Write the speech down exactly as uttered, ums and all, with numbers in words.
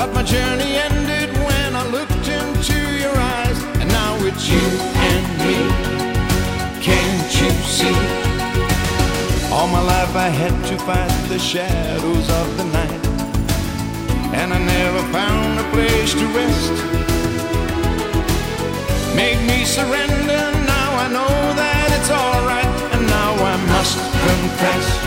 But my journey ended when I looked into your eyes, and now it's you and me. Can't you see? All my life I had to fight the shadows of the night, and I never found a place to rest. Made me surrender, now I know that it's alright, and now I must confess